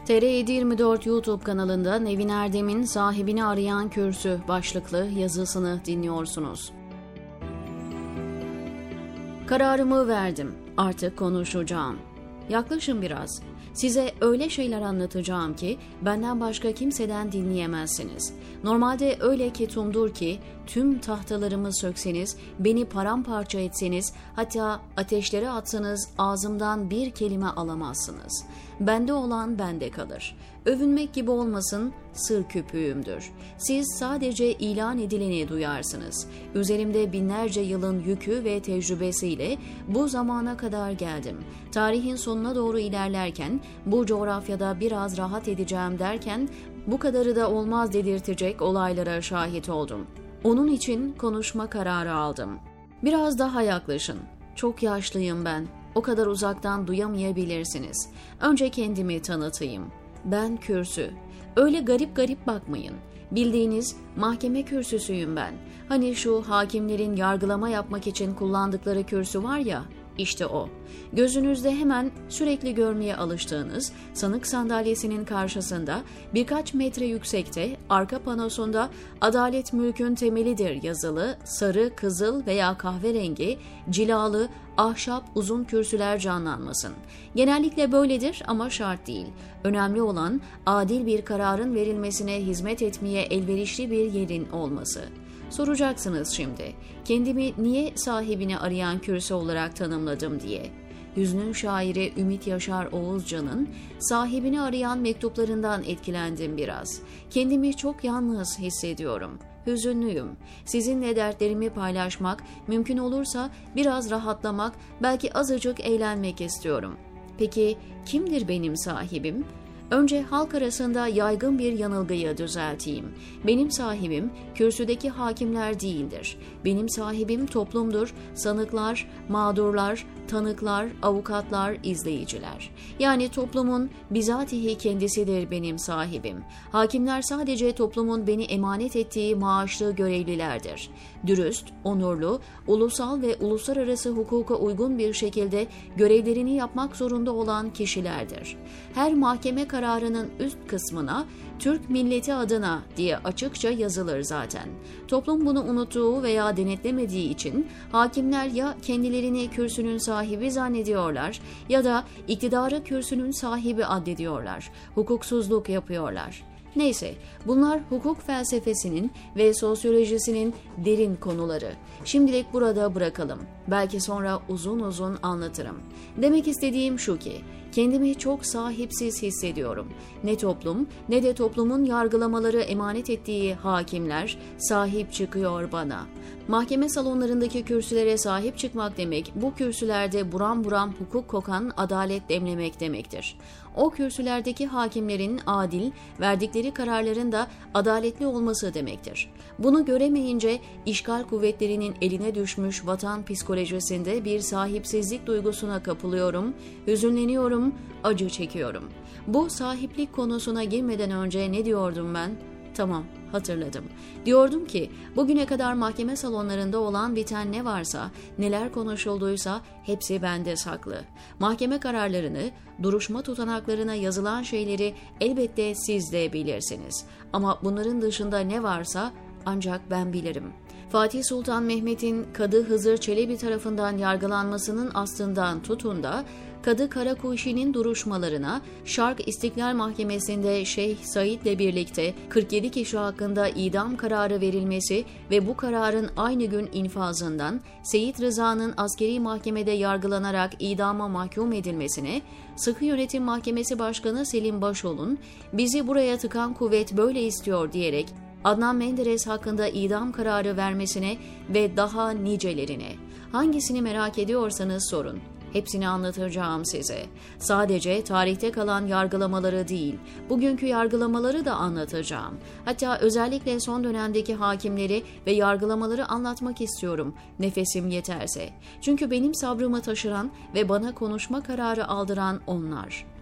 TR724 YouTube kanalında Nevin Erdem'in Sahibini Arayan Kürsü başlıklı yazısını dinliyorsunuz. Kararımı verdim. Artık konuşacağım. Yaklaşın biraz. Size öyle şeyler anlatacağım ki benden başka kimseden dinleyemezsiniz. Normalde öyle ketumdur ki tüm tahtalarımı sökseniz, beni paramparça etseniz, hatta ateşlere atsanız ağzımdan bir kelime alamazsınız. Bende olan bende kalır. Övünmek gibi olmasın, sır küpüğümdür. Siz sadece ilan edileni duyarsınız. Üzerimde binlerce yılın yükü ve tecrübesiyle bu zamana kadar geldim. Tarihin sonuna doğru ilerlerken, bu coğrafyada biraz rahat edeceğim derken, bu kadarı da olmaz dedirtecek olaylara şahit oldum. Onun için konuşma kararı aldım. Biraz daha yaklaşın. Çok yaşlıyım ben. O kadar uzaktan duyamayabilirsiniz. Önce kendimi tanıtayım. Ben kürsü. Öyle garip garip bakmayın. Bildiğiniz mahkeme kürsüsüyüm ben. Hani şu hakimlerin yargılama yapmak için kullandıkları kürsü var ya, işte o. Gözünüzde hemen sürekli görmeye alıştığınız sanık sandalyesinin karşısında birkaç metre yüksekte arka panosunda "Adalet mülkün temelidir" yazılı sarı, kızıl veya kahverengi cilalı ahşap uzun kürsüler canlanmasın. Genellikle böyledir ama şart değil. Önemli olan adil bir kararın verilmesine hizmet etmeye elverişli bir yerin olması. Soracaksınız şimdi, kendimi niye sahibini arayan kürsü olarak tanımladım diye. Hüznün şairi Ümit Yaşar Oğuzcan'ın sahibini arayan mektuplarından etkilendim biraz. Kendimi çok yalnız hissediyorum. Hüzünlüyüm. Sizinle dertlerimi paylaşmak, mümkün olursa biraz rahatlamak, belki azıcık eğlenmek istiyorum. Peki kimdir benim sahibim? Önce halk arasında yaygın bir yanılgıyı düzelteyim. Benim sahibim kürsüdeki hakimler değildir. Benim sahibim toplumdur, sanıklar, mağdurlar, tanıklar, avukatlar, izleyiciler. Yani toplumun bizatihi kendisidir benim sahibim. Hakimler sadece toplumun beni emanet ettiği maaşlı görevlilerdir. Dürüst, onurlu, ulusal ve uluslararası hukuka uygun bir şekilde görevlerini yapmak zorunda olan kişilerdir. Her mahkeme kararının üst kısmına "Türk milleti adına" diye açıkça yazılır zaten. Toplum bunu unuttuğu veya denetlemediği için hakimler ya kendilerini kürsünün sahibi zannediyorlar ya da iktidarı kürsünün sahibi addediyorlar. Hukuksuzluk yapıyorlar. Neyse, bunlar hukuk felsefesinin ve sosyolojisinin derin konuları. Şimdilik burada bırakalım. Belki sonra uzun uzun anlatırım. Demek istediğim şu ki, kendimi çok sahipsiz hissediyorum. Ne toplum ne de toplumun yargılamaları emanet ettiği hakimler sahip çıkıyor bana. Mahkeme salonlarındaki kürsülere sahip çıkmak demek, bu kürsülerde buram buram hukuk kokan adalet demlemek demektir. O kürsülerdeki hakimlerin adil, verdikleri kararların da adaletli olması demektir. Bunu göremeyince işgal kuvvetlerinin eline düşmüş vatan psikolojisinde bir sahipsizlik duygusuna kapılıyorum, hüzünleniyorum, acı çekiyorum. Bu sahiplik konusuna girmeden önce ne diyordum ben? Tamam, hatırladım. Diyordum ki bugüne kadar mahkeme salonlarında olan biten ne varsa, neler konuşulduysa hepsi bende saklı. Mahkeme kararlarını, duruşma tutanaklarına yazılan şeyleri elbette siz de bilirsiniz. Ama bunların dışında ne varsa ancak ben bilirim. Fatih Sultan Mehmet'in Kadı Hızır Çelebi tarafından yargılanmasının aslından tutun da Kadı Karakuşi'nin duruşmalarına, Şark İstiklal Mahkemesi'nde Şeyh Said'le birlikte 47 kişi hakkında idam kararı verilmesi ve bu kararın aynı gün infazından Seyit Rıza'nın askeri mahkemede yargılanarak idama mahkum edilmesine, Sıkı Yönetim Mahkemesi Başkanı Selim Başol'un "Bizi buraya tıkan kuvvet böyle istiyor" diyerek Adnan Menderes hakkında idam kararı vermesine ve daha nicelerine. Hangisini merak ediyorsanız sorun. Hepsini anlatacağım size. Sadece tarihte kalan yargılamaları değil, bugünkü yargılamaları da anlatacağım. Hatta özellikle son dönemdeki hakimleri ve yargılamaları anlatmak istiyorum, nefesim yeterse. Çünkü benim sabrımı taşıran ve bana konuşma kararı aldıran onlar.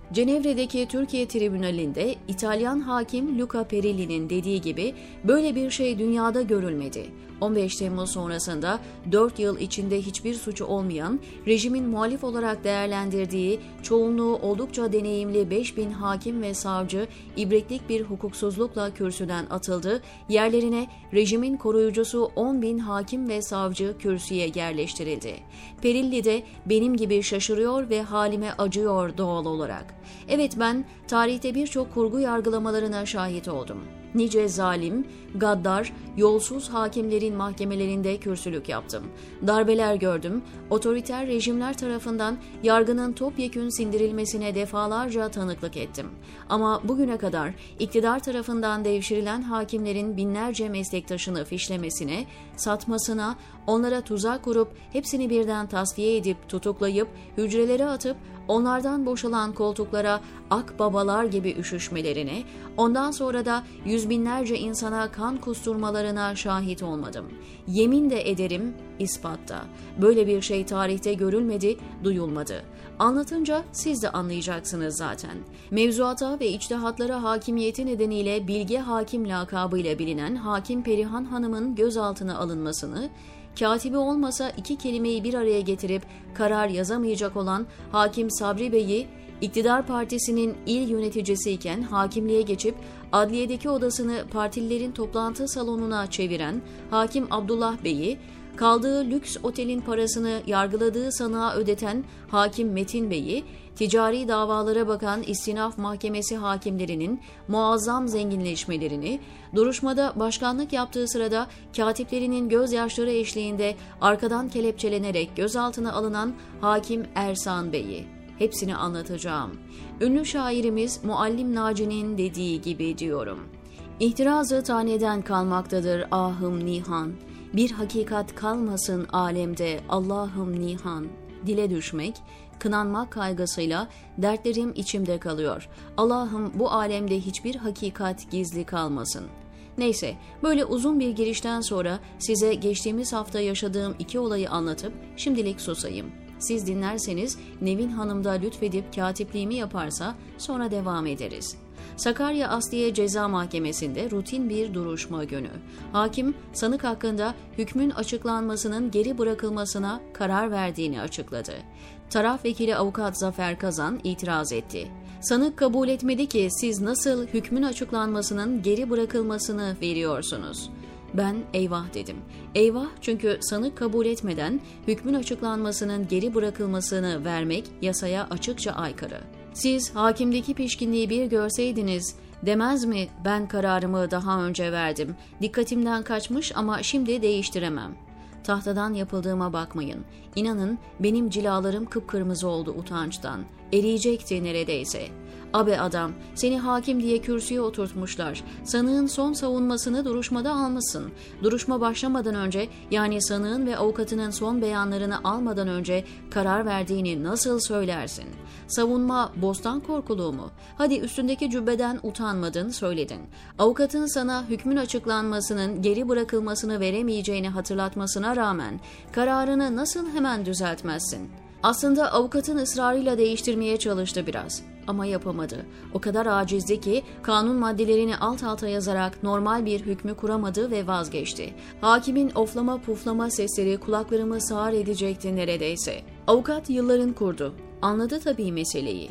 Cenevre'deki Türkiye Tribünali'nde İtalyan hakim Luca Perilli'nin dediği gibi böyle bir şey dünyada görülmedi. 15 Temmuz sonrasında 4 yıl içinde hiçbir suçu olmayan, rejimin muhalif olarak değerlendirdiği, çoğunluğu oldukça deneyimli 5000 hakim ve savcı ibretlik bir hukuksuzlukla kürsüden atıldı, yerlerine rejimin koruyucusu 10.000 hakim ve savcı kürsüye yerleştirildi. Perilli de benim gibi şaşırıyor ve halime acıyor doğal olarak. Evet, ben tarihte birçok kurgu yargılamalarına şahit oldum. Nice zalim, gaddar, yolsuz hakimlerin mahkemelerinde kürsülük yaptım. Darbeler gördüm, otoriter rejimler tarafından yargının topyekün sindirilmesine defalarca tanıklık ettim. Ama bugüne kadar iktidar tarafından devşirilen hakimlerin binlerce meslektaşını fişlemesine, satmasına, onlara tuzak kurup hepsini birden tasfiye edip tutuklayıp hücrelere atıp onlardan boşalan koltuklara akbabalar gibi üşüşmelerine, ondan sonra da yüz binlerce insana kan kusturmalarına şahit olmadım. Yemin de ederim, ispatta. Böyle bir şey tarihte görülmedi, duyulmadı. Anlatınca siz de anlayacaksınız zaten. Mevzuata ve içtihatlara hakimiyeti nedeniyle Bilge Hakim lakabıyla bilinen Hakim Perihan Hanım'ın gözaltına alınmasını, katibi olmasa 2 kelimeyi bir araya getirip karar yazamayacak olan Hakim Sabri Bey'i, İktidar Partisi'nin il yöneticisiyken hakimliğe geçip adliyedeki odasını partililerin toplantı salonuna çeviren Hakim Abdullah Bey'i, kaldığı lüks otelin parasını yargıladığı sanığa ödeten Hakim Metin Bey'i, ticari davalara bakan İstinaf Mahkemesi hakimlerinin muazzam zenginleşmelerini, duruşmada başkanlık yaptığı sırada katiplerinin gözyaşları eşliğinde arkadan kelepçelenerek gözaltına alınan Hakim Ersan Bey'i, hepsini anlatacağım. Ünlü şairimiz Muallim Naci'nin dediği gibi diyorum. İhtirazı taneden kalmaktadır ahım nihan. Bir hakikat kalmasın alemde Allah'ım nihan. Dile düşmek, kınanmak kaygısıyla dertlerim içimde kalıyor. Allah'ım bu alemde hiçbir hakikat gizli kalmasın. Neyse, böyle uzun bir girişten sonra size geçtiğimiz hafta yaşadığım 2 olayı anlatıp şimdilik susayım. Siz dinlerseniz Nevin Hanım da lütfedip katipliğimi yaparsa sonra devam ederiz. Sakarya Asliye Ceza Mahkemesi'nde rutin bir duruşma günü. Hakim, sanık hakkında hükmün açıklanmasının geri bırakılmasına karar verdiğini açıkladı. Taraf vekili avukat Zafer Kazan itiraz etti. Sanık kabul etmedi ki siz nasıl hükmün açıklanmasının geri bırakılmasını veriyorsunuz? Ben eyvah dedim. Eyvah, çünkü sanık kabul etmeden hükmün açıklanmasının geri bırakılmasını vermek yasaya açıkça aykırı. Siz hakimdeki pişkinliği bir görseydiniz, demez mi ben kararımı daha önce verdim, dikkatimden kaçmış ama şimdi değiştiremem. Tahtadan yapıldığıma bakmayın. İnanın benim cilalarım kıpkırmızı oldu utançtan. Eriyecekti neredeyse. Abe adam, seni hakim diye kürsüye oturtmuşlar. Sanığın son savunmasını duruşmada almışsın. Duruşma başlamadan önce, yani sanığın ve avukatının son beyanlarını almadan önce karar verdiğini nasıl söylersin? Savunma bostan korkuluğu mu? Hadi üstündeki cübbeden utanmadın, söyledin. Avukatın sana hükmün açıklanmasının geri bırakılmasını veremeyeceğini hatırlatmasına rağmen kararını nasıl hemen düzeltmezsin? Aslında avukatın ısrarıyla değiştirmeye çalıştı biraz. Ama yapamadı. O kadar acizdi ki kanun maddelerini alt alta yazarak normal bir hükmü kuramadı ve vazgeçti. Hakimin oflama puflama sesleri kulaklarımı sağır edecekti neredeyse. Avukat yılların kurdu. Anladı tabii meseleyi.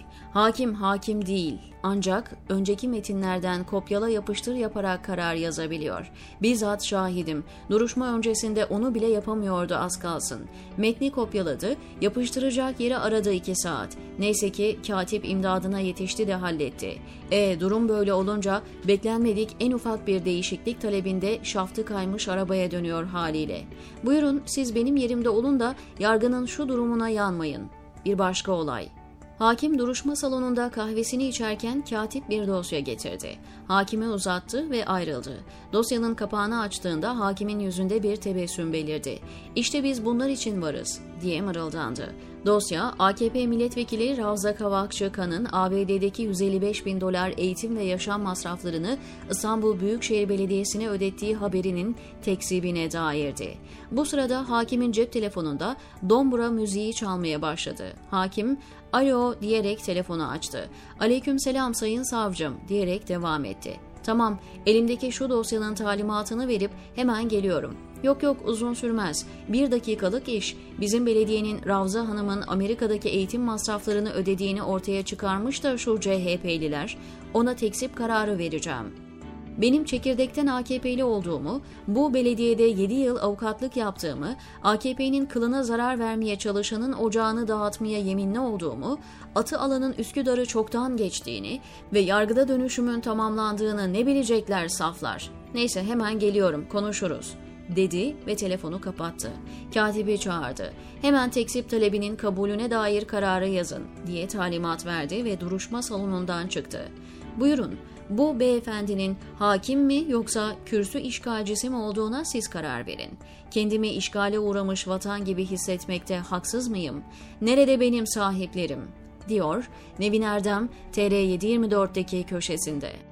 Hakim değil. Ancak önceki metinlerden kopyala yapıştır yaparak karar yazabiliyor. Bizzat şahidim. Duruşma öncesinde onu bile yapamıyordu az kalsın. Metni kopyaladı, yapıştıracak yeri aradı 2 saat. Neyse ki katip imdadına yetişti de halletti. Durum böyle olunca beklenmedik en ufak bir değişiklik talebinde şaftı kaymış arabaya dönüyor haliyle. Buyurun siz benim yerimde olun da yargının şu durumuna yanmayın. Bir başka olay. Hakim duruşma salonunda kahvesini içerken katip bir dosya getirdi. Hakime uzattı ve ayrıldı. Dosyanın kapağını açtığında hakimin yüzünde bir tebessüm belirdi. İşte biz bunlar için varız, diye mırıldandı. Dosya, AKP milletvekili Ravza Kavakçıkan'ın ABD'deki $155.000 eğitim ve yaşam masraflarını İstanbul Büyükşehir Belediyesi'ne ödettiği haberinin tekzibine dairdi. Bu sırada hakimin cep telefonunda dombura müziği çalmaya başladı. Hakim, "Alo" diyerek telefonu açtı. "Aleykümselam sayın savcım" diyerek devam etti. "Tamam, elimdeki şu dosyanın talimatını verip hemen geliyorum." Yok uzun sürmez. 1 dakikalık iş. Bizim belediyenin Ravza Hanım'ın Amerika'daki eğitim masraflarını ödediğini ortaya çıkarmış da şu CHP'liler. Ona tekzip kararı vereceğim. Benim çekirdekten AKP'li olduğumu, bu belediyede 7 yıl avukatlık yaptığımı, AKP'nin kılına zarar vermeye çalışanın ocağını dağıtmaya yeminli olduğumu, atı alanın Üsküdar'ı çoktan geçtiğini ve yargıda dönüşümün tamamlandığını ne bilecekler saflar. Neyse hemen geliyorum, konuşuruz." dedi ve telefonu kapattı. Katibi çağırdı. "Hemen tekzip talebinin kabulüne dair kararı yazın" diye talimat verdi ve duruşma salonundan çıktı. "Buyurun, bu beyefendinin hakim mi yoksa kürsü işgalcisi mi olduğuna siz karar verin. Kendimi işgale uğramış vatan gibi hissetmekte haksız mıyım? Nerede benim sahiplerim?" diyor Nevin Erdem TR724'deki köşesinde.